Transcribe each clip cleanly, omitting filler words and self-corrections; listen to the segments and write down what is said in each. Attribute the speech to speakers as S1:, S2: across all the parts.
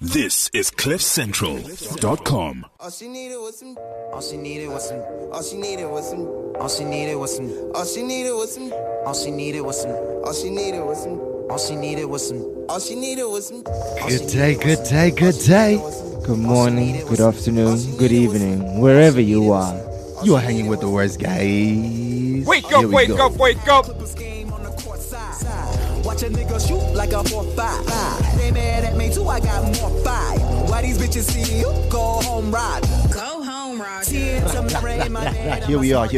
S1: This is CliffCentral.com.
S2: All she needed was some. All she needed was some. All she needed was some. All she needed was some. All she needed was some. All she needed was some. All she needed was some. All she needed was some. All she needed was some.
S3: Good day, good day, good day. Good morning, good afternoon, good evening, wherever you are. You are hanging with the worst guys.
S4: Wake up, wake up, wake up.
S2: Watch a nigga shoot like a 4-5. They mad at me too, I got more fire. Why these bitches see you? Go home, ride.
S5: Go home, Roger.
S3: Here we are.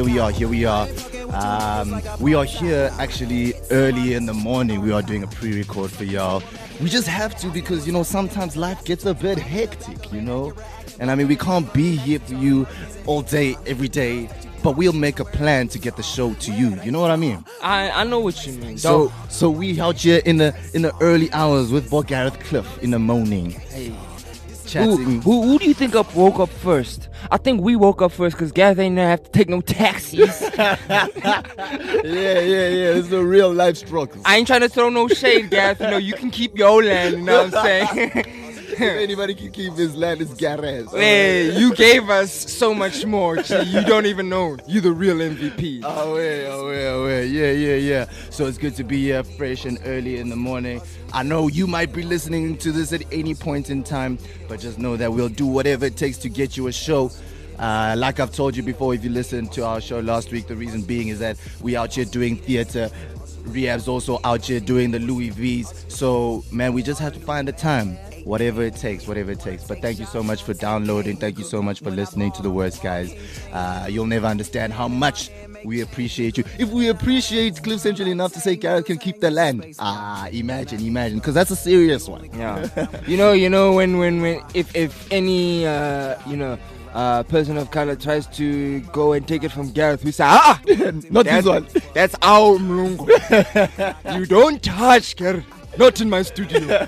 S3: We are here actually early in the morning. We are doing a pre-record for y'all. We just have to because, sometimes life gets a bit hectic, And I mean, we can't be here for you all day, every day. But we'll make a plan to get the show to you. You know what I mean?
S4: I know what you mean.
S3: So we out here in the early hours with Boy Gareth Cliff in the morning.
S4: Hey.
S3: Chatting.
S4: Who do you think woke up first? I think we woke up first because Gareth ain't never have to take no taxis.
S3: Yeah. It's a real life struggle.
S4: I ain't trying to throw no shade, Gareth. You can keep your land. You know what I'm saying?
S3: If anybody can keep his land, it's Gareth.
S4: Hey, you gave us so much more. Gee, you don't even know. You the real MVP.
S3: Oh, yeah. So it's good to be here fresh and early in the morning. I know you might be listening to this at any point in time, but just know that we'll do whatever it takes to get you a show. Like I've told you before, if you listened to our show last week, the reason being is that we out here doing theater. Rehab's also out here doing the Louis V's. So, man, we just have to find the time. Whatever it takes. But thank you so much for downloading. Thank you so much for listening to The Worst Guys. You'll never understand how much we appreciate you. If we appreciate Cliff Central enough to say Gareth can keep the land. Imagine. Because that's a serious one.
S4: Yeah. when if any, person of color tries to go and take it from Gareth, we say,
S3: not this one.
S4: That's our mlungu. You don't touch, Gareth. Not in my studio.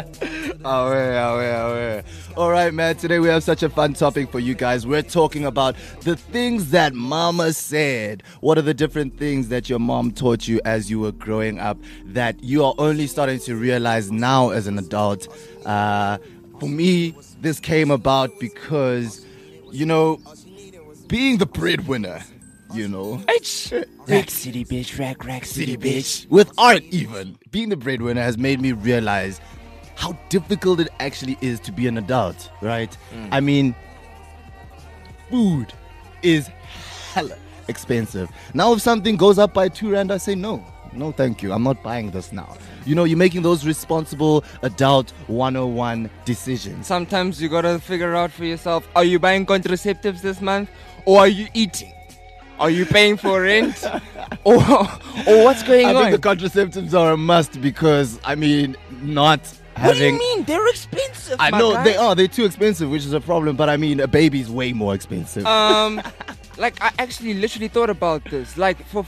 S3: All right, man. Today we have such a fun topic for you guys. We're talking about the things that mama said. What are the different things that your mom taught you as you were growing up that you are only starting to realize now as an adult? For me, this came about because, being the breadwinner,
S4: Rack City, bitch. Rack City, bitch.
S3: With art even. Being the breadwinner has made me realize how difficult it actually is to be an adult, right? I mean, food is hella expensive. Now if something goes up by 2 rand, I say no, thank you. I'm not buying this now. You're making those responsible adult 101 decisions.
S4: Sometimes you gotta figure out for yourself, are you buying contraceptives this month or are you eating? Are you paying for rent? or what's going on?
S3: I think the contraceptives are a must because, not having...
S4: What do you mean? They're expensive,
S3: I know, they are. They're too expensive, which is a problem. But, a baby's way more expensive.
S4: I actually literally thought about this. Like, for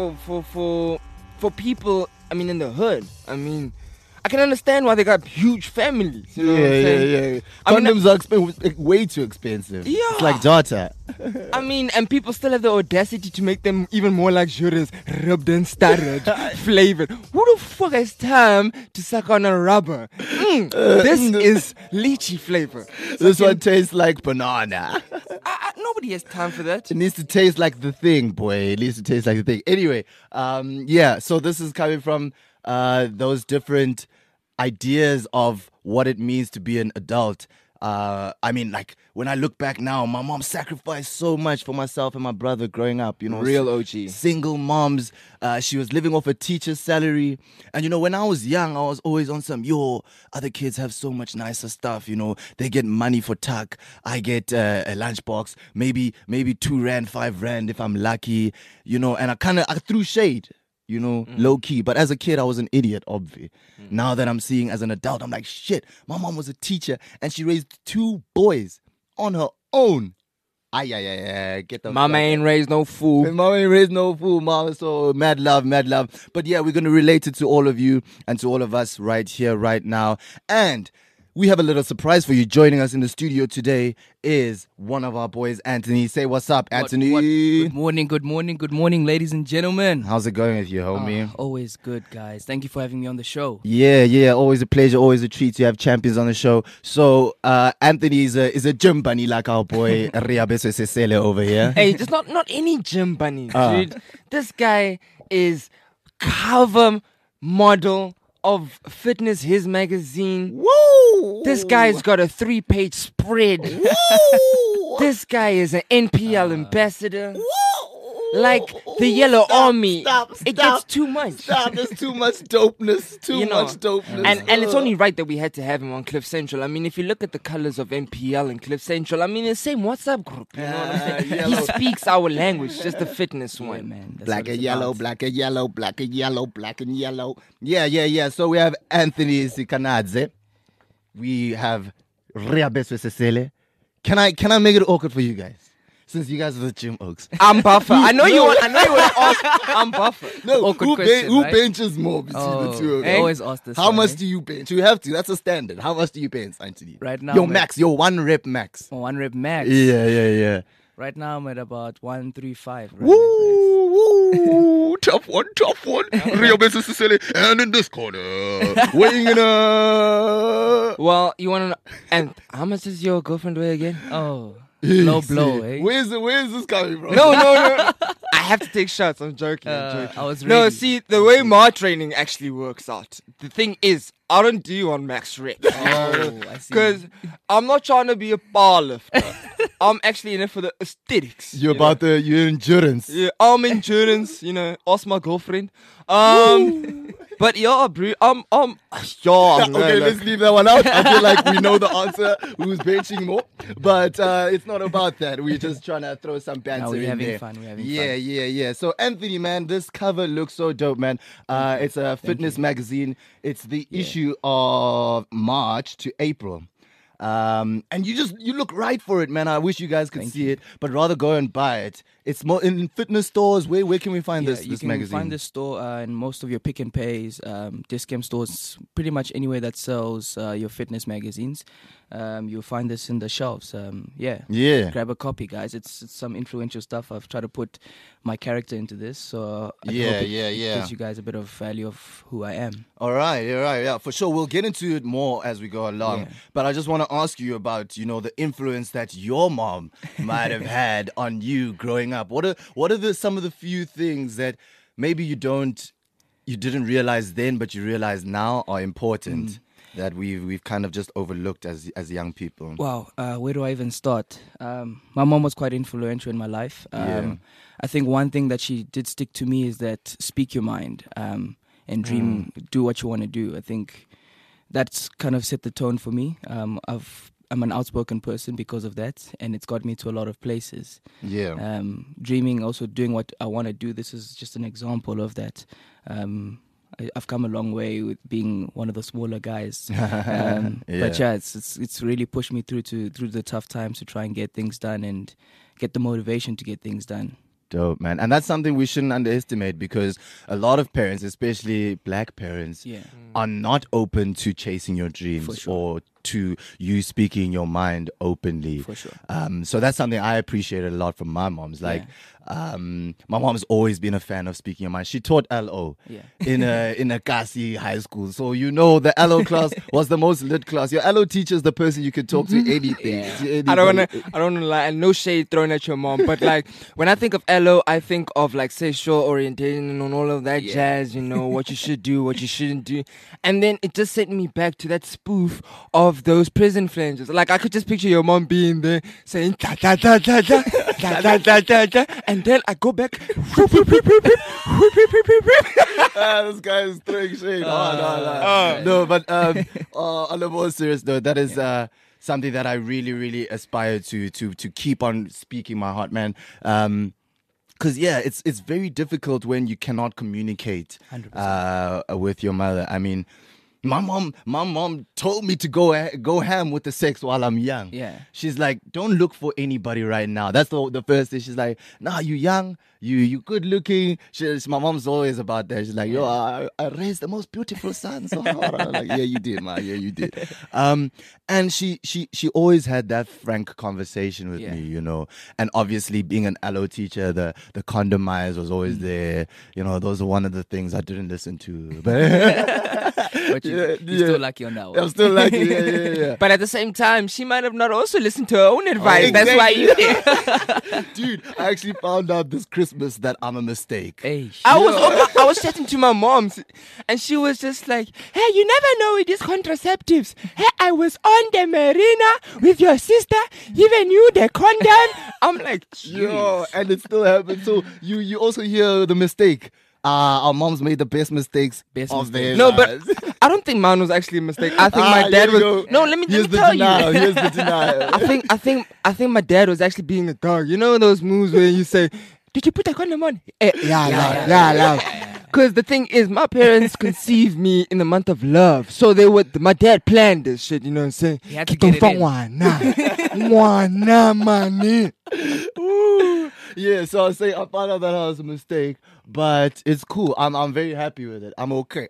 S4: people, in the hood, I can understand why they got huge families. You know what I'm saying?
S3: Condoms are way too expensive.
S4: Yeah.
S3: It's like data.
S4: And people still have the audacity to make them even more luxurious, rubbed and started, flavored. Who the fuck has time to suck on a rubber? This is lychee flavor.
S3: This one tastes like banana.
S4: Nobody has time for that.
S3: It needs to taste like the thing, boy. It needs to taste like the thing. Anyway, so this is coming from those different ideas of what it means to be an adult. When I look back now, my mom sacrificed so much for myself and my brother growing up,
S4: Real OG.
S3: Single moms. She was living off a teacher's salary. And, when I was young, I was always on some, other kids have so much nicer stuff, They get money for tuck. I get a lunchbox, maybe 2 rand, 5 rand if I'm lucky, and I threw shade. Low key. But as a kid, I was an idiot, obviously. Now that I'm seeing as an adult, I'm like, shit, my mom was a teacher and she raised 2 boys on her own. Get the
S4: Mama ain't raised no fool.
S3: Mama ain't raised no fool, mama. So mad love. But yeah, we're going to relate it to all of you and to all of us right here, right now. And we have a little surprise for you. Joining us in the studio today is one of our boys, Anthony. Say what's up, Anthony.
S5: Good morning, ladies and gentlemen.
S3: How's it going with you, homie?
S5: Always good, guys. Thank you for having me on the show.
S3: Yeah. Always a pleasure, always a treat to have champions on the show. So, Anthony is a gym bunny like our boy Riabeso Sesele over here.
S4: Hey, just not any gym bunny, dude. This guy is cover model of Fitness His magazine.
S3: Woo!
S4: This guy's got a 3-page spread.
S3: Woo!
S4: This guy is an NPL ambassador.
S3: Woo!
S4: Like the Yellow Army.
S3: Stop.
S4: It gets too much.
S3: Stop. There's too much dopeness. Too
S4: You know,
S3: much dopeness.
S4: And it's only right that we had to have him on Cliff Central. I mean, if you look at the colors of NPL and Cliff Central, I mean, the same WhatsApp group. You know what I'm saying? He
S3: yellow.
S4: speaks our language, just the fitness one.
S5: Man, that's
S3: Black
S5: what
S3: and
S5: it's
S3: yellow,
S5: about.
S3: black and yellow, black and yellow, black and yellow. Yeah. So we have Anthony Sikanadze. We have Riabeso Sesele. Can I make it awkward for you guys? Since you guys are the gym oaks.
S4: I'm buffer. I know you want to ask. I'm buffer.
S3: No,
S5: Awkward
S3: who,
S5: question,
S3: who
S5: right?
S3: benches more between the two of
S5: I
S3: you?
S5: always ask this.
S3: How
S5: one,
S3: much
S5: eh?
S3: do you bench? You have to. That's a standard. How much do you bench, Anthony?
S5: Right now,
S3: Your
S5: man.
S3: max, your 1 rep max.
S5: Oh, 1 rep max.
S3: Yeah.
S5: Right now I'm at about 135.
S3: Woo! Tough one. Riabeso Sesele. And in this corner, weighing in
S4: Well, you want to know? And how much does your girlfriend weigh again?
S5: Oh, low blow, eh?
S3: Where's this coming from?
S4: No. I have to take shots. I'm joking.
S5: I was
S4: No,
S5: ready.
S4: see, the way my training actually works out, the thing is, I don't do on max reps.
S5: Oh, I see.
S4: Because I'm not trying to be a bar lifter. I'm actually in it for the aesthetics.
S3: You're about your endurance.
S4: Yeah, I'm endurance, ask my girlfriend. But yeah, bro,
S3: Okay, let's leave that one out. I feel like we know the answer. Who's benching more? But it's not about that. We're just trying to throw some banter
S5: No, we're
S3: in
S5: having
S3: there.
S5: fun. We're having
S3: Yeah. So Anthony, man, this cover looks so dope, man. It's a fitness magazine. It's the issue of March to April. And you look right for it, man. I wish you guys could see it, but rather go and buy it. It's more in fitness stores. Where can we find
S5: You
S3: this
S5: can
S3: magazine?
S5: find this store in most of your Pick and Pays, Discount stores, pretty much anywhere that sells your fitness magazines. You'll find this in the shelves.
S3: Yeah.
S5: Grab a copy, guys. It's some influential stuff. I've tried to put my character into this, so I hope it gives you guys a bit of value of who I am.
S3: All right, yeah, for sure. We'll get into it more as we go along.
S5: Yeah.
S3: But I just want to ask you about, the influence that your mom might have had on you growing up. What are some of the few things that maybe you didn't realize then, but you realize now are important that we've kind of just overlooked as young people?
S5: Wow, where do I even start? My mom was quite influential in my life. I think one thing that she did stick to me is that speak your mind and dream, do what you want to do. I think that's kind of set the tone for me. I'm an outspoken person because of that, and it's got me to a lot of places.
S3: Yeah.
S5: Dreaming, also doing what I want to do. This is just an example of that. I've come a long way with being one of the smaller guys, but yeah, it's really pushed me through the tough times to try and get things done and get the motivation to get things done.
S3: Dope, man. And that's something we shouldn't underestimate, because a lot of parents, especially black parents, are not open to chasing your dreams or to you speaking your mind openly.
S5: For sure.
S3: So that's something I appreciated a lot from my mom's. Like, my mom's always been a fan of speaking your mind. She taught LO in a Kasi high school. So the LO class was the most lit class. Your LO teacher is the person you could talk to anything.
S4: I don't wanna lie, and no shade thrown at your mom, but like when I think of LO, I think of like sexual orientation and all of that jazz, what you should do, what you shouldn't do. And then it just sent me back to that spoof of those prison flanges. Like I could just picture your mom being there saying da da da da da da da da da da, and then I go back.
S3: This guy is throwing shade. No, but on a more serious note, that is something that I really, really aspire to keep on speaking my heart, man. Because it's very difficult when you cannot communicate with your mother. I mean, My mom told me to go ham with the sex while I'm young.
S5: Yeah.
S3: She's like, don't look for anybody right now. That's the first thing. She's like, nah, you young, you good looking. My mom's always about that. She's like, yo, I raised the most beautiful son. So I'm like, yeah, you did, ma. Yeah, you did. And she always had that frank conversation with me, you know. And obviously, being an allo teacher, the condomize was always there. You know, those are one of the things I didn't listen to.
S5: But you're still lucky on that one.
S3: I'm still lucky. Yeah.
S4: But at the same time, she might have not also listened to her own advice.
S3: Exactly.
S4: That's why you're here.
S3: Dude, I actually found out this Christmas that I'm a mistake.
S5: Hey,
S4: I was chatting to my mom, and she was just like, hey, you never know with these contraceptives. Hey, I was on the marina with your sister, giving you the condom. I'm like,
S3: Yo, and it still happens. So you also hear the mistake. Our moms made the best mistakes of their
S4: no, but
S3: lives.
S4: I don't think mine was actually a mistake. I think my dad
S3: here we
S4: was.
S3: go.
S4: No, let me
S3: Here's the
S4: tell
S3: denial.
S4: you.
S3: Here's the denial.
S4: I think my dad was actually being a dog. You know those moves where you say, "Did you put a condom on?" Yeah. Because the thing is, my parents conceived me in the month of love, so my dad planned this shit. You know what I'm saying?
S5: He had to get it in.
S3: Ooh. Yeah, so I found out that I was a mistake, but it's cool. I'm very happy with it. I'm okay.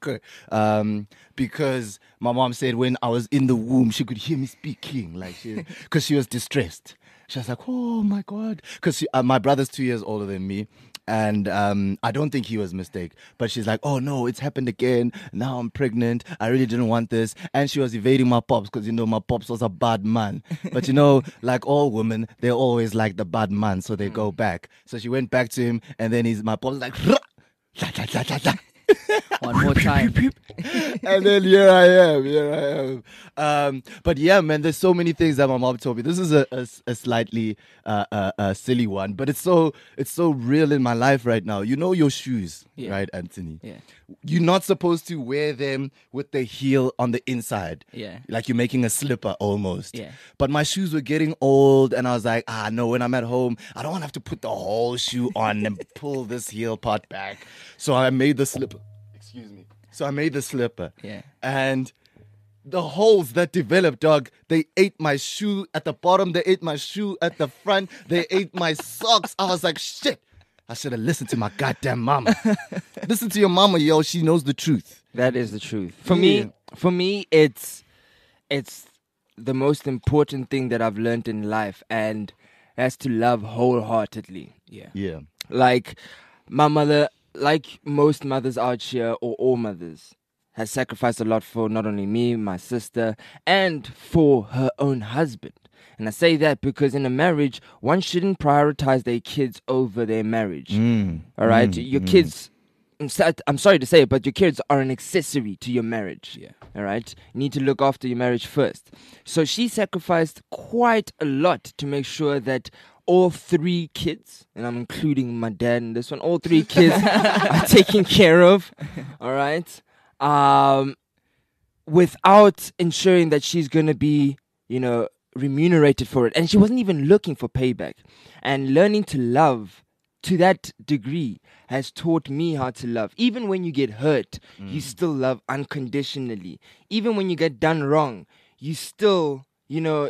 S3: Because my mom said when I was in the womb, she could hear me speaking, because she was distressed. She was like, "Oh my God," because my brother's 2 years older than me. And I don't think he was a mistake. But she's like, "Oh no, it's happened again. Now I'm pregnant. I really didn't want this." And she was evading my pops because, my pops was a bad man. But, like all women, they're always like the bad man. So they go back. So she went back to him. And then my pops was like,
S5: One more time.
S3: and then here I am. But yeah, man, there's so many things that my mom told me. This is a slightly silly one, but it's so real in my life right now. You know your shoes, right, Anthony?
S5: Yeah.
S3: You're not supposed to wear them with the heel on the inside.
S5: Yeah.
S3: Like you're making a slipper almost.
S5: Yeah.
S3: But my shoes were getting old, and I was like, no, when I'm at home, I don't want to have to put the whole shoe on and pull this heel part back. So I made the slipper. Excuse me. So I made the slipper.
S5: Yeah.
S3: And the holes that developed, dog, they ate my shoe at the bottom. They ate my shoe at the front. They ate my socks. I was like, shit. I should have listened to my goddamn mama. Listen to your mama, yo. She knows the truth.
S4: That is the truth. For me, it's the most important thing that I've learned in life, and that's to love wholeheartedly.
S3: Yeah.
S4: Like my mother, like most mothers out here, or all mothers, has sacrificed a lot for not only me, my sister, and for her own husband. And I say that because in a marriage, one shouldn't prioritize their kids over their marriage. All right? Your kids, I'm sorry to say it, but your kids are an accessory to your marriage.
S5: Yeah.
S4: All right? You need to look after your marriage first. So she sacrificed quite a lot to make sure that all 3 kids, and I'm including my dad in this one, all 3 kids are taken care of. All right? Without ensuring that she's going to be, remunerated for it. And she wasn't even looking for payback. And learning to love to that degree has taught me how to love. Even when you get hurt, you still love unconditionally. Even when you get done wrong, you still, your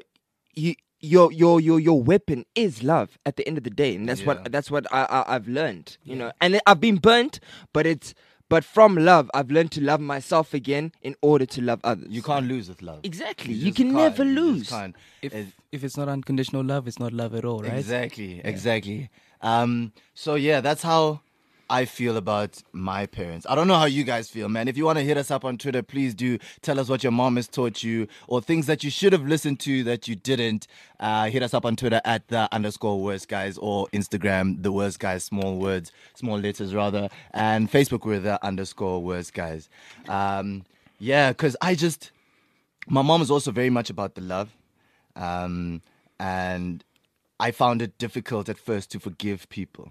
S4: weapon is love at the end of the day. And that's what I've learned, And I've been burnt, but from love, I've learned to love myself again in order to love others.
S3: You can't lose with love.
S4: Exactly. You
S3: just
S4: can
S3: can't.
S4: never
S3: You just
S4: lose.
S3: can't.
S5: If it's not unconditional love, it's not love at all, right?
S3: Exactly. So yeah, that's how I feel about my parents. I don't know how you guys feel, man. If you want to hit us up on Twitter, please do. Tell us what your mom has taught you or things that you should have listened to that you didn't. Hit us up on Twitter at @_worst guys or Instagram, the worst guys, small letters rather. And Facebook with _worst guys. Yeah, because my mom is also very much about the love. And I found it difficult at first to forgive people.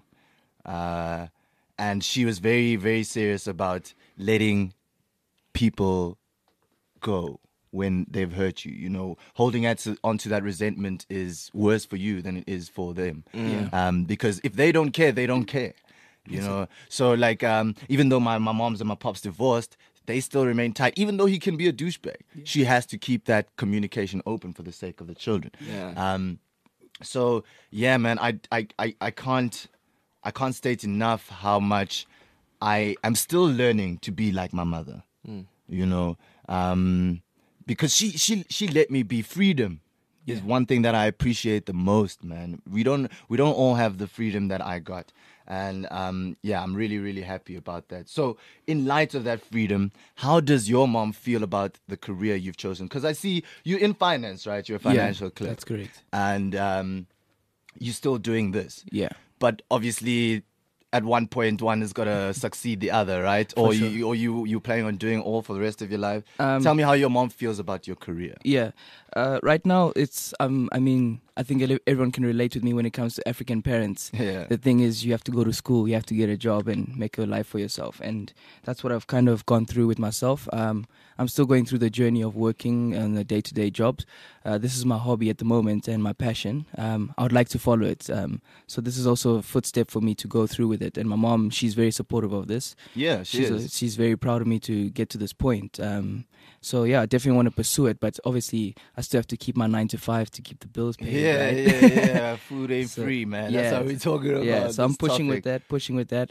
S3: And she was very, very serious about letting people go when they've hurt you. Holding onto that resentment is worse for you than it is for them. Because if they don't care, they don't care. So like, even though my moms and my pops divorced, they still remain tight, even though he can be a douchebag. She has to keep that communication open for the sake of the children.
S4: Yeah.
S3: So yeah, man, I can't state enough how much I'm still learning to be like my mother. You know, because she let me be. Freedom is one thing that I appreciate the most, man. We don't all have the freedom that I got. And I'm really, really happy about that. So in light of that freedom, how does your mom feel about the career you've chosen? Because I see you in finance, right? You're a financial clerk.
S5: That's correct.
S3: And you're still doing this.
S5: Yeah.
S3: But obviously, at one point, one has got to succeed the other, right? Or you planning on doing all for the rest of your life? Tell me how your mom feels about your career.
S5: Yeah. Right now, it's I think everyone can relate with me when it comes to African parents.
S3: Yeah.
S5: The thing is, you have to go to school, you have to get a job and make a life for yourself. And that's what I've kind of gone through with myself. I'm still going through the journey of working and the day-to-day jobs. This is my hobby at the moment and my passion. I would like to follow it. So this is also a footstep for me to go through with it. And my mom, she's very supportive of this.
S3: Yeah,
S5: She's very proud of me to get to this point. So yeah, I definitely want to pursue it, but obviously I still have to keep my 9 to 5 to keep the bills paid.
S3: Yeah. Food ain't free, man.
S5: Yeah,
S3: That's how we're talking about.
S5: Yeah, so I'm
S3: this
S5: pushing
S3: topic.
S5: with that.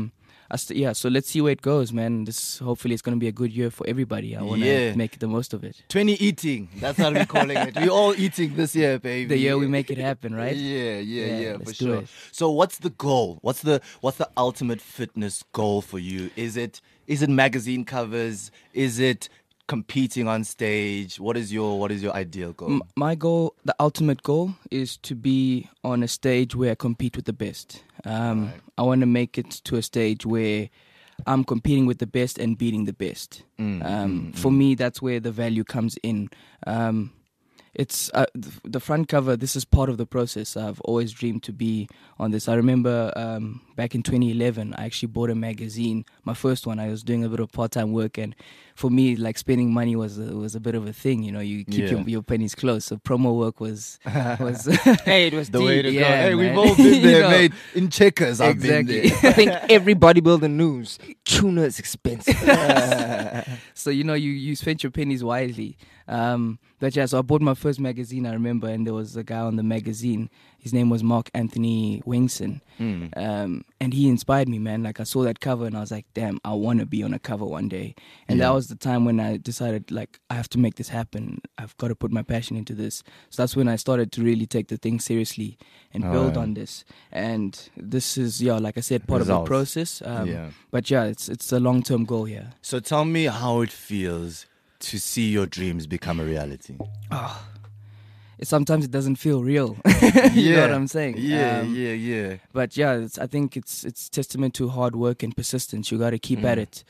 S5: So let's see where it goes, man. Hopefully it's going to be a good year for everybody. I want to make the most of it.
S3: 20 eating. That's how we're calling it. We're all eating this year, baby.
S5: The year we make it happen, right?
S3: Yeah, for
S5: let's do
S3: sure.
S5: it.
S3: So what's the goal? What's the ultimate fitness goal for you? Is it magazine covers? Is it competing on stage? What is your ideal goal?
S5: My goal, the ultimate goal, is to be on a stage where I compete with the best. I want to make it to a stage where I'm competing with the best and beating the best. For me, that's where the value comes in. It's the front cover. This is part of the process. I've always dreamed to be on this. I remember back in 2011, I actually bought a magazine, my first one. I was doing a bit of part-time work, and for me, like, spending money was a bit of a thing. You know, you keep your pennies close. So promo work was
S4: Hey, it was
S3: the
S4: deep.
S3: way to go.
S5: Yeah,
S3: Hey, we've
S5: man.
S3: all been there,
S5: You know.
S3: mate. In checkers, I've been
S5: Exactly.
S3: there.
S4: I think every bodybuilder knows tuna is expensive.
S5: So, you know, you spent your pennies wisely. But yeah, so I bought my first magazine, I remember, and there was a guy on the magazine. His name was Mark Anthony Wingson. And he inspired me, man. Like, I saw that cover and I was like, damn, I want to be on a cover one day. And that was the time when I decided, like, I have to make this happen. I've got to put my passion into this. So that's when I started to really take the thing seriously and build on this. And this is, like I said, part of the process. But yeah, it's a long-term goal here.
S3: So tell me how it feels to see your dreams become a reality.
S5: Sometimes it doesn't feel real. You know what I'm saying?
S3: Yeah.
S5: But yeah, I think it's testament to hard work and persistence. You got to keep at it.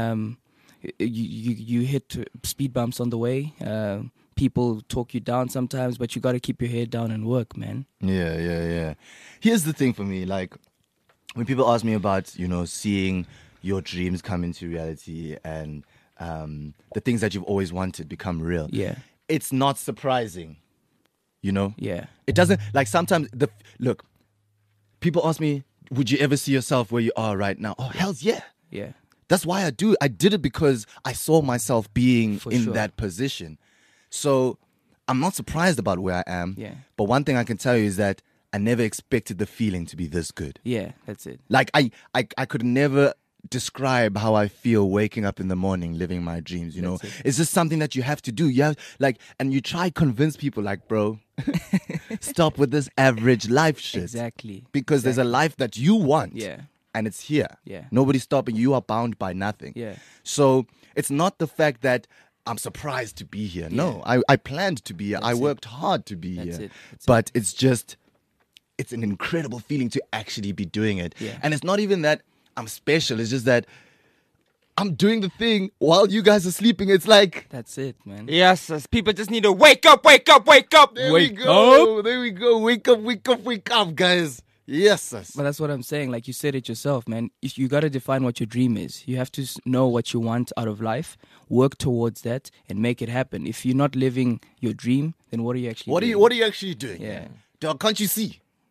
S5: You hit speed bumps on the way. People talk you down sometimes, but you got to keep your head down and work, man.
S3: Yeah. Here's the thing for me, like, when people ask me about, seeing your dreams come into reality and the things that you've always wanted become real.
S5: Yeah.
S3: It's not surprising,
S5: Yeah.
S3: It doesn't, like, sometimes, look, people ask me, would you ever see yourself where you are right now? Oh, hell yeah.
S5: Yeah.
S3: That's why I do it. I did it because I saw myself being
S5: For
S3: in
S5: sure.
S3: that position. So I'm not surprised about where I am.
S5: Yeah.
S3: But one thing I can tell you is that I never expected the feeling to be this good.
S5: Yeah, that's it.
S3: Like, I could never describe how I feel waking up in the morning, living my dreams,
S5: That's it.
S3: It's just something that you have to do. You have, like, and you try convince people, like, bro, stop with this average life shit.
S5: Exactly.
S3: Because there's a life that you want.
S5: Yeah.
S3: And it's here.
S5: Yeah.
S3: Nobody's stopping you. You are bound by nothing.
S5: Yeah.
S3: So it's not the fact that I'm surprised to be here. No, I planned to be here. I worked hard to be
S5: That's
S3: here.
S5: it. That's
S3: But it's just, it's an incredible feeling to actually be doing it.
S5: Yeah.
S3: And it's not even that I'm special. It's just that I'm doing the thing while you guys are sleeping. It's like,
S5: That's it, man.
S4: Yes, people just need to wake up.
S3: there we go. There we go. Wake up, guys. Yes, sir.
S5: But that's what I'm saying. Like you said it yourself, man. If you got to define what your dream is. You have to know what you want out of life, work towards that, and make it happen. If you're not living your dream, then what are you actually doing?
S3: What are you actually doing?
S5: Yeah.
S3: Dog, can't you see?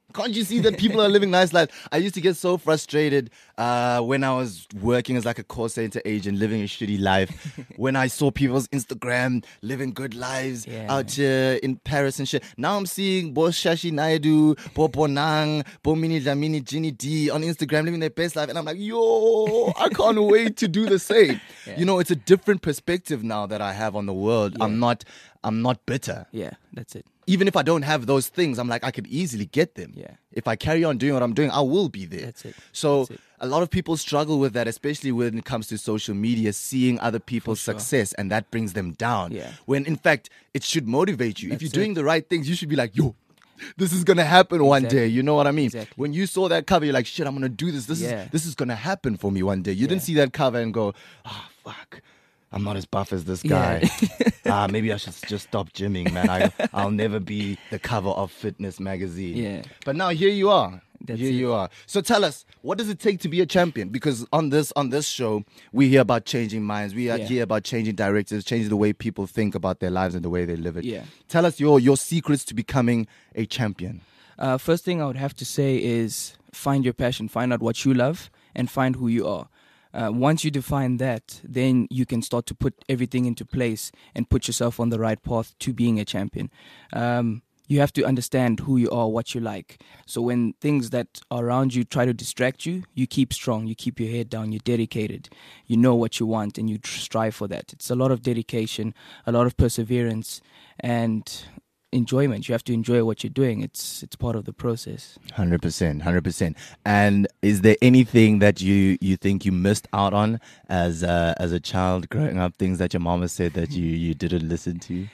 S3: Can't you see that people are living nice lives? I used to get so frustrated when I was working as like a call center agent, living a shitty life. When I saw people's Instagram living good lives out here in Paris and shit. Now I'm seeing Bo Shashi Naidu, Bo Bonang, Bo Mini Dlamini, Ginny D on Instagram living their best life. And I'm like, yo, I can't wait to do the same. You know, it's a different perspective now that I have on the world. I'm not bitter.
S5: Yeah, that's it.
S3: Even if I don't have those things, I'm like, I could easily get them.
S5: Yeah.
S3: If I carry on doing what I'm doing, I will be there.
S5: That's it.
S3: So
S5: That's it.
S3: a lot of people struggle with that, especially when it comes to social media, seeing other people's success, and that brings them down.
S5: Yeah.
S3: When in fact, it should motivate you. If
S5: That's
S3: you're doing the right things, you should be like, yo, this is going to happen one
S5: Exactly.
S3: day. You know what I mean?
S5: Exactly.
S3: When you saw that cover, you're like, shit, I'm going to do this. This is going to happen for me one day. You didn't see that cover and go, fuck. I'm not as buff as this guy. Maybe I should just stop gymming, man. I'll never be the cover of Fitness magazine.
S5: Yeah.
S3: But now here you are.
S5: That's
S3: here
S5: it.
S3: you are. So tell us, what does it take to be a champion? Because on this show, we hear about changing minds. We hear about changing directives, changing the way people think about their lives and the way they live it.
S5: Yeah.
S3: Tell us your secrets to becoming a champion.
S5: First thing I would have to say is find your passion, find out what you love, and find who you are. Once you define that, then you can start to put everything into place and put yourself on the right path to being a champion. You have to understand who you are, what you like. So when things that are around you try to distract you, you keep strong, you keep your head down, you're dedicated, you know what you want, and you strive for that. It's a lot of dedication, a lot of perseverance, and enjoyment. You have to enjoy what you're doing. It's part of the process.
S3: 100%. And is there anything that you think you missed out on as a child growing up? Things that your mama said that you didn't listen to?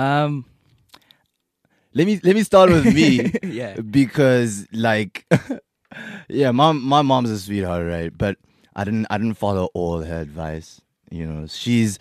S3: Let me start with me.
S5: Yeah.
S3: Because like, yeah, my mom's a sweetheart, right? But I didn't follow all her advice. You know, she's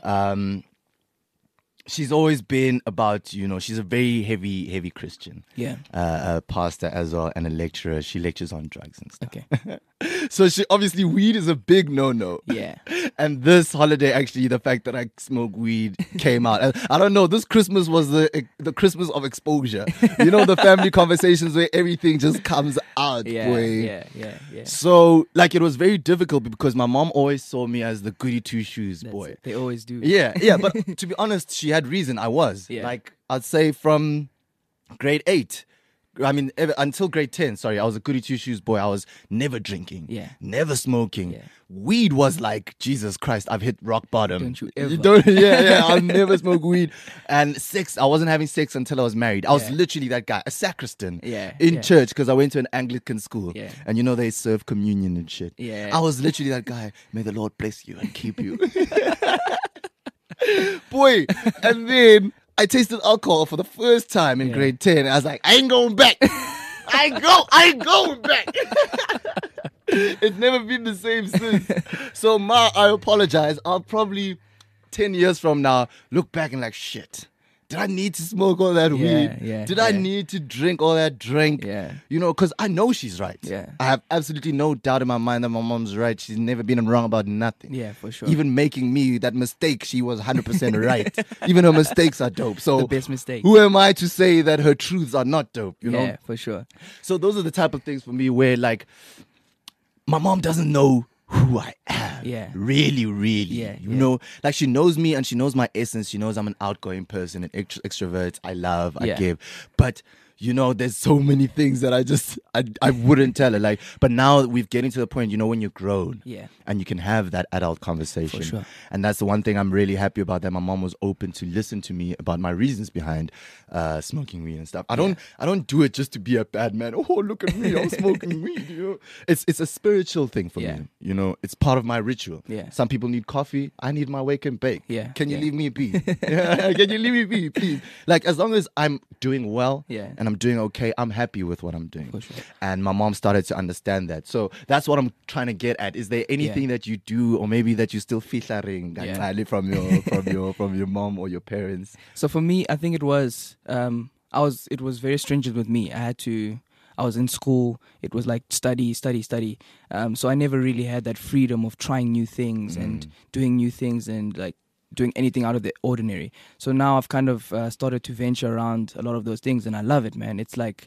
S3: always been about, you know, she's a very heavy Christian.
S5: Yeah.
S3: A pastor as well and a lecturer. She lectures on drugs and stuff.
S5: Okay.
S3: So she obviously weed is a big no-no.
S5: Yeah.
S3: And this holiday, actually, the fact that I smoke weed came out. And I don't know, this Christmas was the Christmas of exposure. You know, the family conversations where everything just comes out,
S5: Yeah.
S3: boy.
S5: Yeah.
S3: So, like, it was very difficult because my mom always saw me as the goody two-shoes
S5: That's
S3: boy.
S5: it. They always do.
S3: Yeah, but to be honest, she had reason. I was.
S5: Yeah.
S3: Like, I'd say from grade 8. I mean, until grade 10, sorry, I was a goody two-shoes boy. I was never drinking.
S5: Yeah.
S3: Never smoking.
S5: Yeah.
S3: Weed was like, Jesus Christ, I've hit rock bottom.
S5: Don't you ever.
S3: I'll never smoke weed. And sex, I wasn't having sex until I was married. I was literally that guy, a sacristan in church because I went to an Anglican school.
S5: Yeah.
S3: And you know, they serve communion and shit.
S5: Yeah.
S3: I was literally that guy. May the Lord bless you and keep you. Boy, and then I tasted alcohol for the first time in grade 10. And I was like, I ain't going back. I ain't going back. It's never been the same since. So, Ma, I apologize. I'll probably 10 years from now look back and like, shit. Did I need to smoke all that weed? Did I need to drink all that drink?
S5: Yeah.
S3: You know, because I know she's right.
S5: Yeah.
S3: I have absolutely no doubt in my mind that my mom's right. She's never been wrong about nothing.
S5: Yeah, for sure.
S3: Even making me that mistake, she was 100% right. Even her mistakes are dope. So
S5: The best mistake.
S3: who am I to say that her truths are not dope? You know.
S5: Yeah, for sure.
S3: So those are the type of things for me where like my mom doesn't know who I am.
S5: Yeah.
S3: Really.
S5: Yeah,
S3: You know, like she knows me and she knows my essence. She knows I'm an outgoing person, an extrovert. I love, I
S5: Yeah.
S3: give. But you know, there's so many things that I wouldn't tell her. Like, but now we're getting to the point, you know, when you're grown,
S5: Yeah.
S3: and you can have that adult conversation.
S5: For sure.
S3: And that's the one thing I'm really happy about, that my mom was open to listen to me about my reasons behind smoking weed and stuff. I don't do it just to be a bad man. Oh, look at me, I'm smoking weed. You know, it's a spiritual thing for
S5: Yeah.
S3: me. You know, it's part of my ritual.
S5: Yeah.
S3: Some people need coffee. I need my wake and bake.
S5: Yeah.
S3: Can you
S5: Yeah.
S3: leave me be? Can you leave me be, please? Like, as long as I'm doing well,
S5: Yeah.
S3: and I'm doing okay, I'm happy with what I'm doing.
S5: For sure.
S3: And my mom started to understand that. So that's what I'm trying to get at. Is there anything that you do, or maybe that you still featuring from your mom or your parents?
S5: So for me, I think it was it was very stringent with me. I was in school. It was like study. So I never really had that freedom of trying new things and doing new things and like doing anything out of the ordinary. So now I've kind of started to venture around a lot of those things, and I love it, man. It's like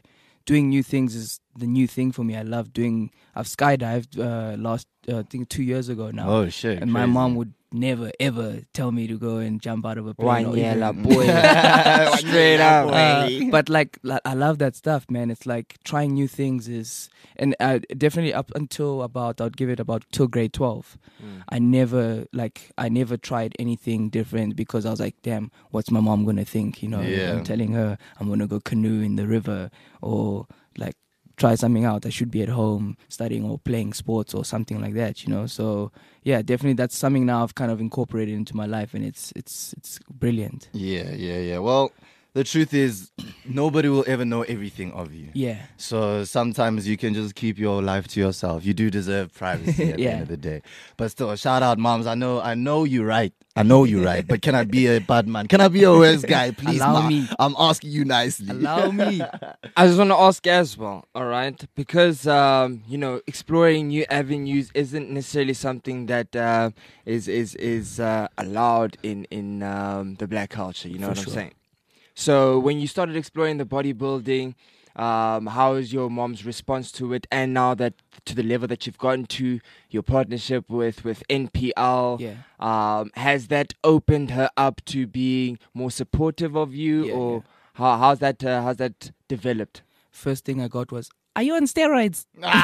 S5: doing new things is the new thing for me. I've skydived last, I think 2 years ago now.
S3: Oh shit!
S5: And my mom would never ever tell me to go and jump out of a plane.
S4: One yellow boy. Straight up.
S5: But like I love that stuff, man. It's like trying new things is, and definitely up until I'd give it about till grade 12. I never tried anything different because I was like, damn, what's my mom gonna think? You know, I'm telling her I'm gonna go canoe in the river or like try something out. I should be at home studying or playing sports or something like that, you know. So yeah, definitely that's something now I've kind of incorporated into my life, and it's brilliant.
S3: Yeah. Well, the truth is, nobody will ever know everything of you.
S5: Yeah.
S3: So sometimes you can just keep your life to yourself. You do deserve privacy at the end of the day. But still, shout out, moms. I know you're right. But can I be a bad man? Can I be a worse guy? Please,
S5: Allow me.
S3: I'm asking you nicely.
S5: Allow me.
S4: I just want to ask as well, all right? Because, exploring new avenues isn't necessarily something that is allowed in the black culture, you know what I'm saying? So when you started exploring the bodybuilding, how is your mom's response to it? And now that to the level that you've gotten to, your partnership with NPL, has that opened her up to being more supportive of you, or how's that developed?
S5: First thing I got was, are you on steroids?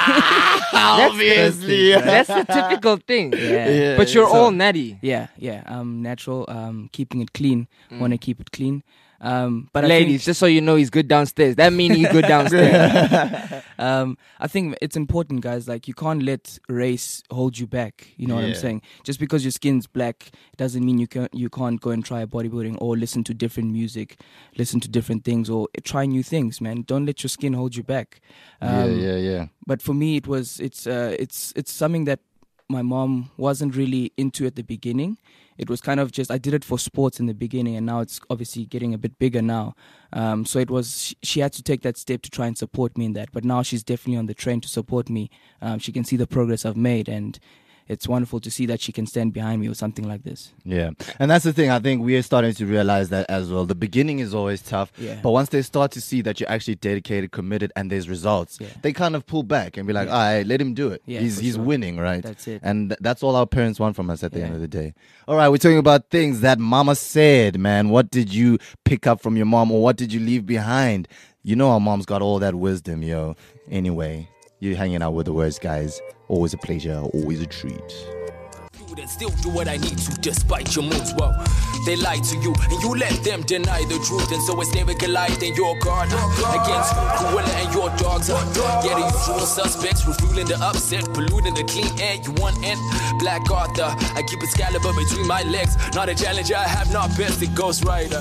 S3: Obviously.
S4: That's the typical thing.
S5: Yeah.
S4: But you're all natty.
S5: Yeah. Natural. Keeping it clean. Want to keep it clean. But
S4: Ladies, just so you know, he's good downstairs. That means he's good downstairs.
S5: I think it's important, guys. Like, you can't let race hold you back. You know what I'm saying? Just because your skin's black doesn't mean you can't go and try bodybuilding or listen to different music, listen to different things, or try new things, man. Don't let your skin hold you back.
S3: Yeah.
S5: But for me, it's something that my mom wasn't really into at the beginning. It was kind of just, I did it for sports in the beginning, and now it's obviously getting a bit bigger now. So it was, she had to take that step to try and support me in that. But now she's definitely on the train to support me. She can see the progress I've made, and it's wonderful to see that she can stand behind me with something like this.
S3: Yeah. And that's the thing. I think we are starting to realize that as well. The beginning is always tough.
S5: Yeah.
S3: But once they start to see that you're actually dedicated, committed, and there's results, they kind of pull back and be like, all right, let him do it.
S5: Yeah,
S3: he's winning, right?
S5: That's it.
S3: And that's all our parents want from us at the end of the day. All right, we're talking about things that mama said, man. What did you pick up from your mom, or what did you leave behind? You know our mom's got all that wisdom, yo. Anyway, you're hanging out with the worst guys. Always a pleasure, always a treat.
S6: And still do what I need to despite your moves. Well, they lie to you and you let them deny the truth, and so it's never collide in your guard against Cruella and your dogs. Yeah, the usual suspects refueling the upset, polluting the clean air you want. And Black Arthur, I keep Excalibur between my legs. Not a challenger, I have not best the Ghost Rider.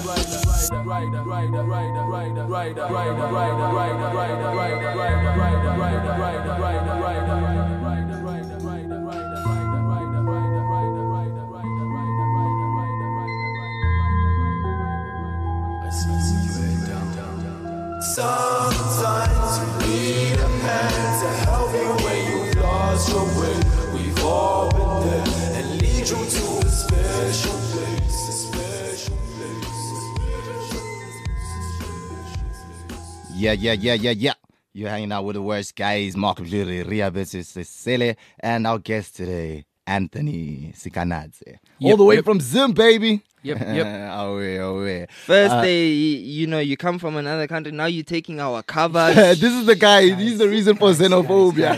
S2: Sometimes you need a hand to help you when you've lost your way. We've all been there and lead you to a special place, a special place.
S3: Yeah. You're hanging out with the worst guys, Mark Ria versus Cecile, and our guest today, Anthony Sikanadze. All the way from Zim, baby.
S4: Yep.
S3: Away.
S4: First day, you come from another country. Now you're taking our covers.
S3: This is the guy. He's the reason for xenophobia.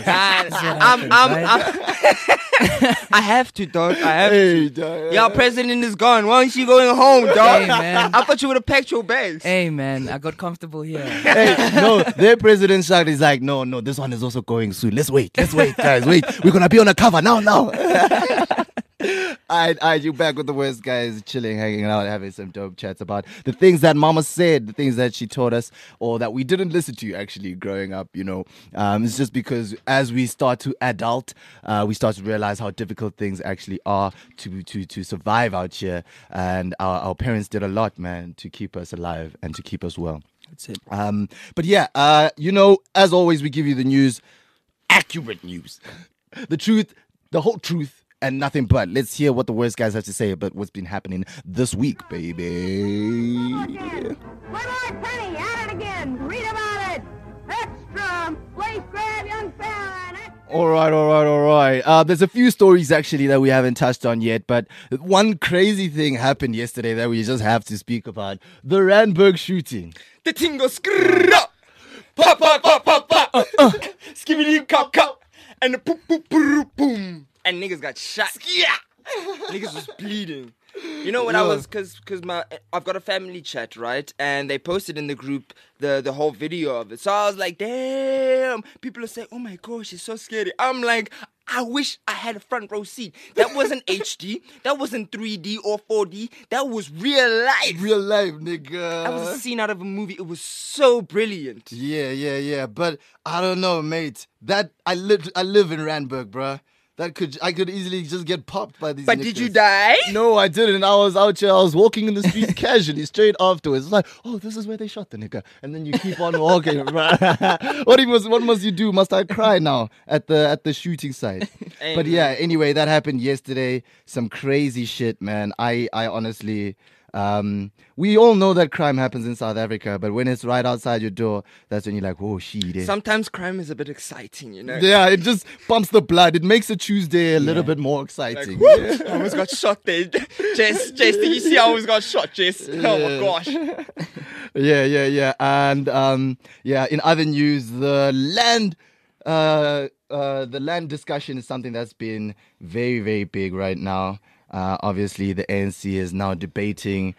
S4: I have to, dog. I have to.
S3: Dog.
S4: Your president is gone. Why aren't you going home, dog?
S5: Hey, man.
S4: I thought you would have packed your bags.
S5: Hey, man, I got comfortable here.
S3: No, their president shocked. He's like, no, this one is also going soon. Let's wait, guys. Wait, we're gonna be on a cover now. Alright, you back with the worst guys, chilling, hanging out, having some dope chats about the things that mama said, the things that she taught us, or that we didn't listen to actually growing up, It's just because as we start to adult, we start to realize how difficult things actually are to survive out here. And our parents did a lot, man, to keep us alive and to keep us well.
S5: That's it.
S3: But yeah, as always, we give you the news, accurate news, the truth, the whole truth, and nothing but. Let's hear what the worst guys have to say about what's been happening this week, baby.
S7: One more, Penny, at it again. Read about it. Let's
S3: All right. There's a few stories actually that we haven't touched on yet, but one crazy thing happened yesterday that we just have to speak about. The Randburg shooting.
S4: The thing goes skrrrra, pop, pop, pop, pop, pop, skibbity, cop, cop, and the poop, poop, boom, boom. And niggas got shot. Niggas was bleeding. You know what I was, cause I've got a family chat, right? And they posted in the group the whole video of it. So I was like, damn. People are saying, oh my gosh, it's so scary. I'm like, I wish I had a front row seat. That wasn't HD. That wasn't 3D or 4D. That was real life.
S3: Real life, nigga.
S4: That was a scene out of a movie. It was so brilliant.
S3: Yeah. But I don't know, mate. That I live in Randburg, bruh. I could easily just get popped by these.
S4: But
S3: niggas.
S4: did you die?
S3: No, I didn't. I was out here. I was walking in the streets casually, straight afterwards. It's like, oh, this is where they shot the nigga, and then you keep on walking. What must you do? Must I cry now at the shooting site? But yeah, anyway, that happened yesterday. Some crazy shit, man. I honestly. We all know that crime happens in South Africa, but when it's right outside your door, that's when you're like, oh, shit.
S4: Sometimes crime is a bit exciting, you know?
S3: Yeah, it just pumps the blood. It makes a Tuesday a little bit more exciting.
S4: Like, I almost got shot there. Jess, did you see I almost got shot, Jess? Oh my gosh.
S3: Yeah. And in other news, the land discussion is something that's been very, very big right now. Obviously, the ANC is now debating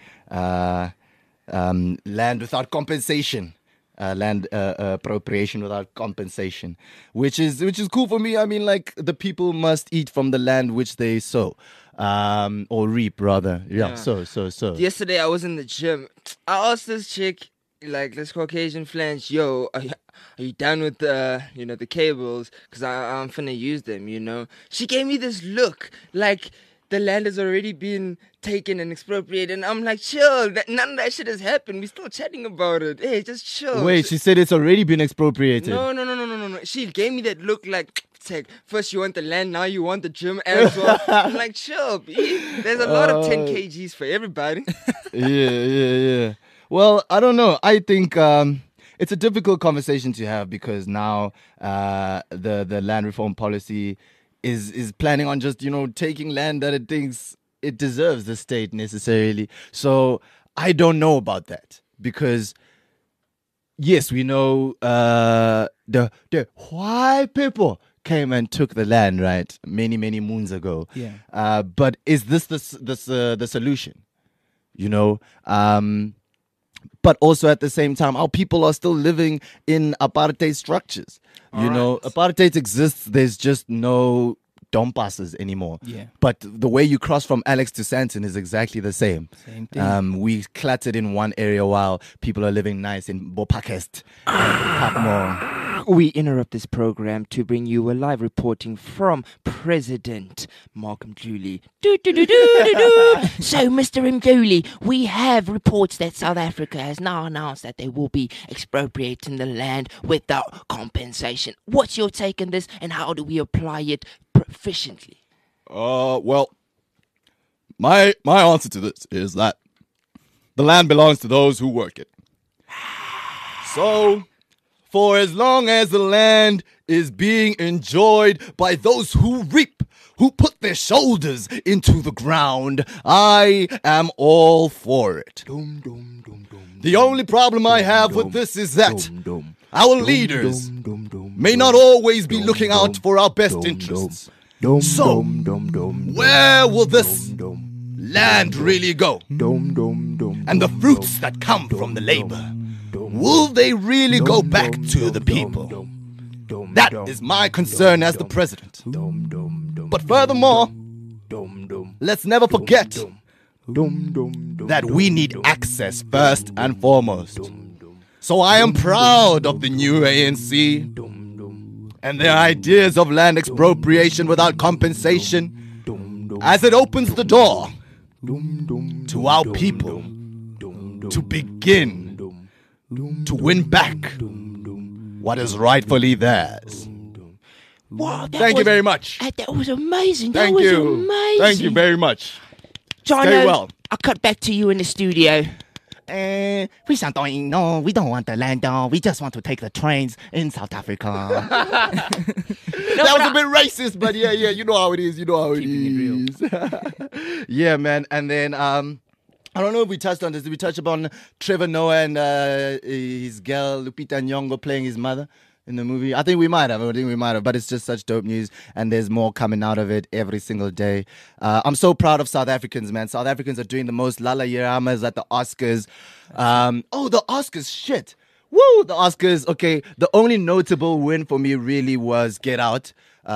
S3: land without compensation, land appropriation without compensation, which is cool for me. I mean, like, the people must eat from the land which they sow, or reap rather. Yeah. So.
S4: Yesterday, I was in the gym. I asked this chick, like, this Caucasian flange, yo, are you done with the cables? Because I'm finna use them, you know. She gave me this look, like, the land has already been taken and expropriated. And I'm like, chill, none of that shit has happened. We're still chatting about it. Hey, just chill.
S3: Wait, she said it's already been expropriated.
S4: No. She gave me that look like, first you want the land, now you want the gym as well. I'm like, chill, B. There's a lot of 10 kgs for everybody.
S3: Yeah. Well, I don't know. I think it's a difficult conversation to have because now the land reform policy is planning on just, taking land that it thinks it deserves the state necessarily. So I don't know about that because, yes, we know the white people came and took the land, right, many moons ago.
S5: Yeah.
S3: But is this the solution? But also at the same time, our people are still living in apartheid structures. Apartheid exists. There's just no dompasses anymore.
S5: Yeah.
S3: But the way you cross from Alex to Sandton is exactly the same.
S5: Same thing.
S3: We clattered in one area while people are living nice in Bopakest and Pakmore.
S4: We interrupt this program to bring you a live reporting from President Malcolm Mdluli. So, Mr. Mdluli, we have reports that South Africa has now announced that they will be expropriating the land without compensation. What's your take on this, and how do we apply it proficiently?
S3: Well, my answer to this is that the land belongs to those who work it. So, for as long as the land is being enjoyed by those who reap, who put their shoulders into the ground, I am all for it. The only problem I have with this is that our leaders may not always be looking out for our best interests. So, where will this land really go? And the fruits that come from the labor, will they really go back to the people? That is my concern as the president. But furthermore, let's never forget that we need access first and foremost. So I am proud of the new ANC and their ideas of land expropriation without compensation, as it opens the door to our people to begin to win back what is rightfully theirs.
S4: Wow,
S3: Thank you very much.
S4: That was amazing.
S3: Thank you. Thank you very much.
S4: Jono,
S3: Stay well.
S4: I'll cut back to you in the studio.
S3: we don't want the land, we just want to take the trains in South Africa. That was a bit racist, but yeah, you know how it is.
S5: Keeping
S3: it real. Yeah, man. And then I don't know if we touched on this. Did we touch upon Trevor Noah and his girl Lupita Nyong'o playing his mother in the movie? I think we might have. But it's just such dope news, and there's more coming out of it every single day. I'm so proud of South Africans, man. South Africans are doing the most Lala Yiramas at the Oscars. The Oscars, shit. Woo, the Oscars. Okay, the only notable win for me really was Get Out.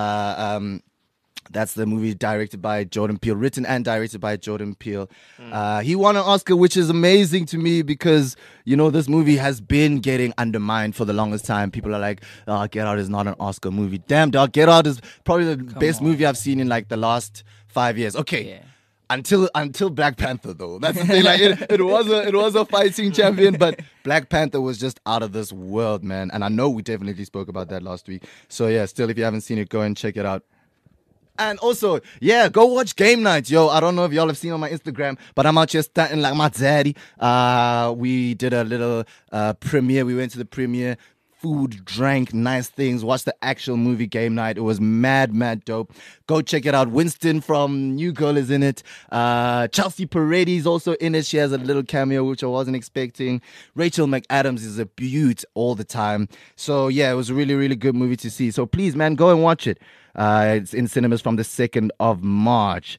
S3: That's the movie directed by Jordan Peele, written and directed by Jordan Peele. He won an Oscar, which is amazing to me because, this movie has been getting undermined for the longest time. People are like, Get Out is not an Oscar movie. Damn, dog, Get Out is probably the best movie I've seen in like the last 5 years. Okay. Yeah. Until Black Panther, though. That's the thing. Like it was a fighting champion, but Black Panther was just out of this world, man. And I know we definitely spoke about that last week. So yeah, still, if you haven't seen it, go and check it out. And also, yeah, go watch Game Night, yo. I don't know if y'all have seen on my Instagram, but I'm out here stunting like my daddy. We did a little premiere. We went to the premiere. Food, drank, nice things, watched the actual movie Game Night. It was mad dope. Go check it out. Winston from New Girl is in it. Chelsea Peretti is also in it. She has a little cameo, which I wasn't expecting. Rachel McAdams is a beaut all the time. So, yeah, it was a really, really good movie to see. So, please, man, go and watch it. It's in cinemas from the 2nd of March.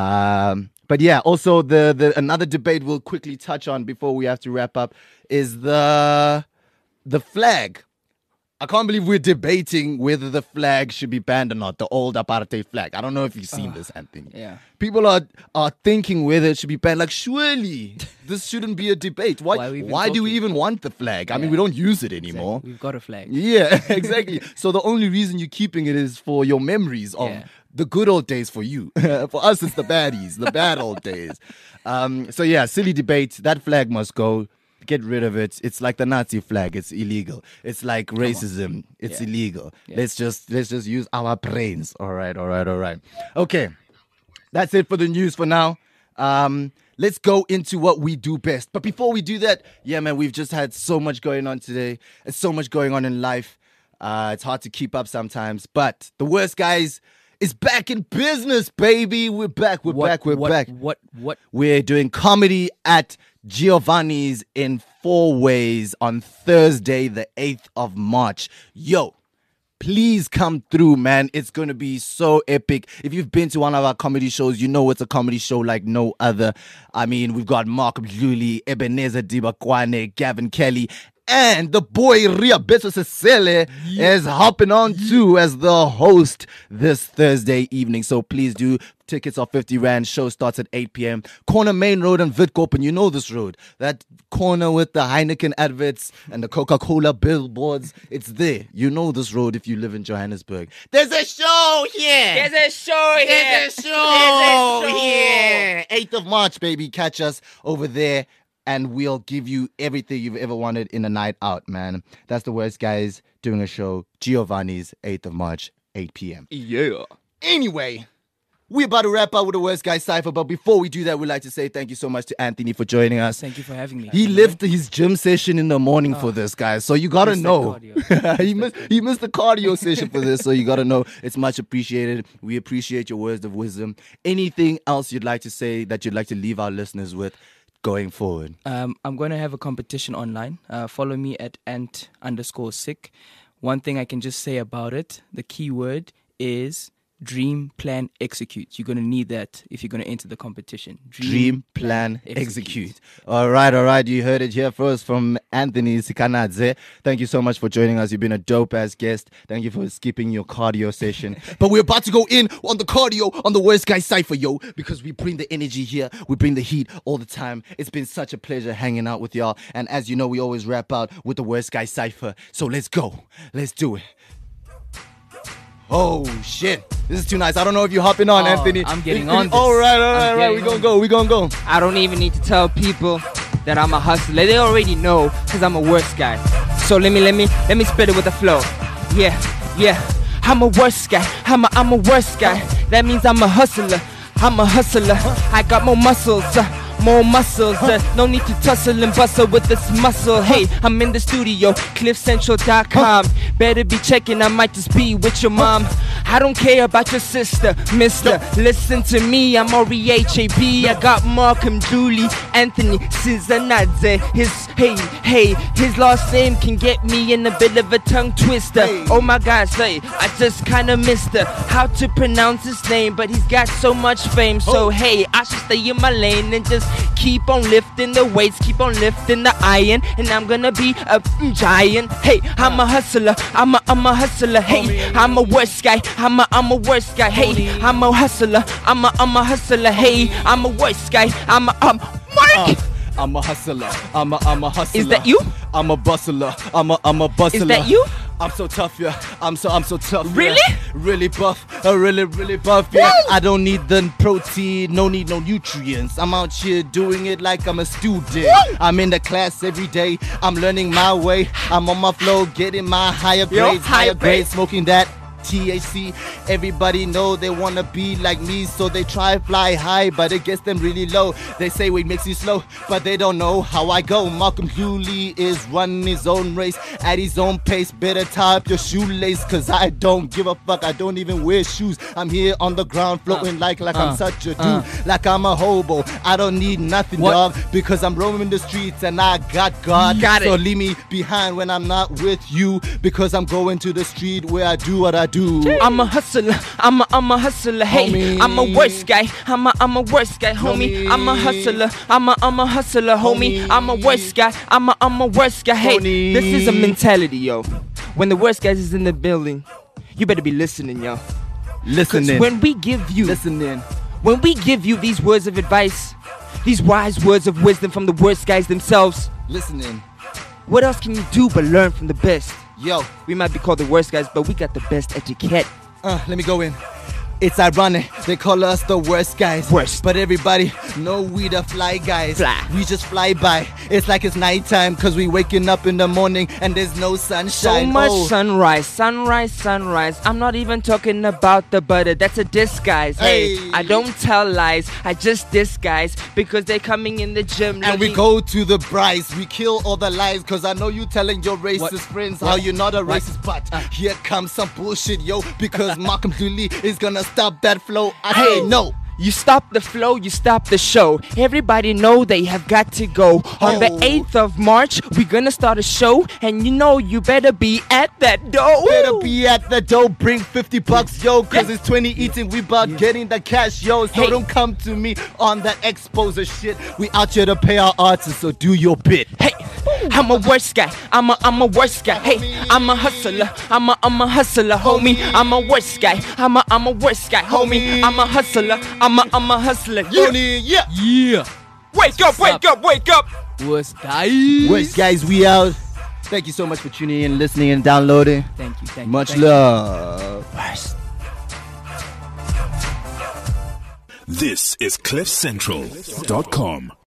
S3: But yeah, also the another debate we'll quickly touch on before we have to wrap up is the flag. I can't believe we're debating whether the flag should be banned or not, the old apartheid flag. I don't know if you've seen this, Anthony.
S5: Yeah.
S3: People are thinking whether it should be banned. Like, surely this shouldn't be a debate. Why do we even want the flag? I mean, we don't use it anymore.
S5: Exactly. We've got a flag.
S3: Yeah, exactly. So the only reason you're keeping it is for your memories of the good old days for you. For us, it's the baddies, the bad old days. So yeah, silly debate. That flag must go. Get rid of it. It's like the Nazi flag. It's illegal. It's like racism. It's illegal. Yeah. Let's just use our brains. All right. Okay. That's it for the news for now. Let's go into what we do best. But before we do that, yeah, man, we've just had so much going on today. There's so much going on in life. It's hard to keep up sometimes. But the worst, guys, is back in business, baby. We're back. We're back.
S5: What?
S3: We're doing comedy at Giovanni's in 4 ways on Thursday, the 8th of March. Yo, please come through, man. It's going to be so epic. If you've been to one of our comedy shows, you know it's a comedy show like no other. I mean, we've got Mark Mdluli, Ebenezer Dibakwane, Gavin Kelly, and the boy Ria Beto Sesele is hopping on too as the host this Thursday evening. So please do. Tickets are 50 Rand. Show starts at 8 p.m. Corner Main Road and Witkoop. And you know this road. That corner with the Heineken adverts and the Coca-Cola billboards. It's there. You know this road if you live in Johannesburg. There's a show here.
S4: There's a show here.
S3: 8th of March, baby. Catch us over there. And we'll give you everything you've ever wanted in a night out, man. That's the worst, guys, doing a show. Giovanni's, 8th of March, 8 p.m.
S4: Yeah.
S3: Anyway, we're about to wrap up with the Worst Guy Cypher. But before we do that, we'd like to say thank you so much to Anthony for joining us.
S5: Thank you for having me.
S3: He left his gym session in the morning for this, guys. So you got to know. he missed the cardio session for this. So you got to know it's much appreciated. We appreciate your words of wisdom. Anything else you'd like to say that you'd like to leave our listeners with going forward?
S5: I'm going to have a competition online. Follow me at ant_sick. One thing I can just say about it, the key word is dream, plan, execute. You're going to need that if you're going to enter the competition.
S3: Dream, plan, execute. All right. You heard it here first from Anthony Sikanadze. Thank you so much for joining us. You've been a dope-ass guest. Thank you for skipping your cardio session. But we're about to go in on the cardio on the Worst Guy Cypher, yo, because we bring the energy here. We bring the heat all the time. It's been such a pleasure hanging out with y'all. And as you know, we always wrap out with the Worst Guy Cypher. So let's go. Let's do it. Oh, shit. This is too nice. I don't know if you're hopping on, Anthony.
S5: I'm getting on this.
S3: All right. We're gonna go.
S4: I don't even need to tell people that I'm a hustler. They already know because I'm a worst guy. So let me spit it with a flow. Yeah. I'm a worst guy. I'm a worst guy. That means I'm a hustler. I got more muscles. more muscles. No need to tussle and bustle with this muscle. Hey, I'm in the studio, cliffcentral.com. Better be checking, I might just be with your mom. I don't care about your sister, mister. Listen to me, I'm R-E-H-A-B. I got Malcolm, Julie, Anthony, Cizanadze. His last name can get me in a bit of a tongue twister. Oh my God, say, I just kinda missed how to pronounce his name, but he's got so much fame. So hey, I should stay in my lane and just keep on lifting the weights, keep on lifting the iron, and I'm gonna be a giant. Hey, I'm a hustler, I'm a hustler. Hey, I'm a worst guy, I'm a worst guy. Hey, I'm a hustler, I'm a hustler. Hey, I'm a worst guy, Mark.
S3: I'm a hustler. I'm a hustler.
S4: Is that you?
S3: I'm a bustler. I'm a bustler.
S4: Is that you?
S3: I'm so tough, yeah. I'm so tough.
S4: Really?
S3: Yeah. Really buff. Really buff, yeah.
S4: Woo!
S3: I don't need the protein, no need no nutrients. I'm out here doing it like I'm a student.
S4: Woo!
S3: I'm in the class every day. I'm learning my way. I'm on my flow, getting my higher grades, higher grades, smoking that THC. Everybody know they wanna be like me, so they try fly high, but it gets them really low. They say weed makes you slow, but they don't know how I go. Malcolm Julie is running his own race at his own pace. Better tie up your shoelace, cause I don't give a fuck. I don't even wear shoes. I'm here on the ground floating like I'm such a dude, like I'm a hobo. I don't need nothing, dog, because I'm roaming the streets and I got God. So leave me behind when I'm not with you, because I'm going to the street where I do what I do.
S4: I'm a hustler, I'm a hustler. Hey,
S3: homie.
S4: I'm a worst guy, I'm a worst guy, homie. I'm a hustler, I'm a hustler, homie. I'm a worst guy, I'm a worst guy. Hey, this is a mentality, yo. When the worst guys is in the building, you better be listening, yo.
S3: Listening.
S4: When we give you,
S3: Listening.
S4: when we give you these words of advice, these wise words of wisdom from the worst guys themselves,
S3: Listening.
S4: what else can you do but learn from the best?
S3: Yo,
S4: We might be called the worst guys, but we got the best etiquette.
S3: let me go in. It's ironic, they call us the worst guys.
S4: Worst.
S3: But everybody know we the fly guys.
S4: Fly.
S3: We just fly by. It's like it's nighttime, cause we waking up in the morning and there's no
S4: So
S3: sunshine.
S4: much
S3: Oh.
S4: sunrise. I'm not even talking about the butter. That's a disguise. Hey,
S3: Hey.
S4: I don't tell lies. I just disguise because they're coming in the gym.
S3: And we
S4: looking-
S3: go to the Bryce, we kill all the lies, cause I know you telling your racist friends how you're not a racist, but here comes some bullshit, yo, because Malcolm Julie is gonna stop that flow. I say no.
S4: You stop the flow, you stop the show. Everybody know they have got to go. On the
S3: Oh.
S4: 8th of March, we're gonna start a show, and you know you better be at that door.
S3: Better be at the door, bring $50, yo, cause it's 20 eating, we about getting the cash, yo, so
S4: Hey.
S3: don't come to me on that exposer shit. We out here to pay our artists, so do your bit.
S4: Hey, I'm a worst guy. I'm a worst guy. Hey, I'm a hustler. I'm a hustler, homie. I'm a worst guy. I'm a worst guy, homie. I'm a hustler. I'm a hustler. Yeah.
S3: Yeah.
S4: Wake up, wake up, wake up.
S5: Worst guys.
S3: Worst guys, we out. Thank you so much for tuning in, listening, and downloading.
S5: Thank you.
S3: Much
S5: thank you.
S3: love.
S1: This is CliffCentral.com.